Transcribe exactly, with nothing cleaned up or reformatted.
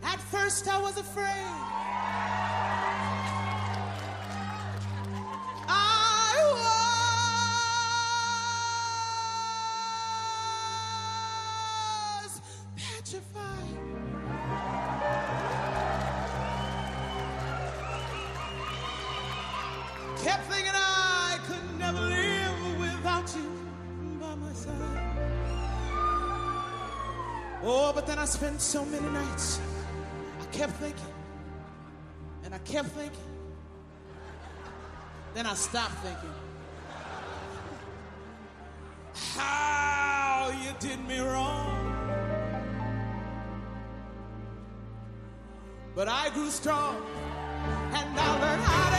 At first I was afraid. I was petrified. Kept thinking I could never live without you by my side. Oh, but then I spent so many nights. I kept thinking, and I kept thinking. Then I stopped thinking. How you did me wrong. But I grew strong, and I learned how to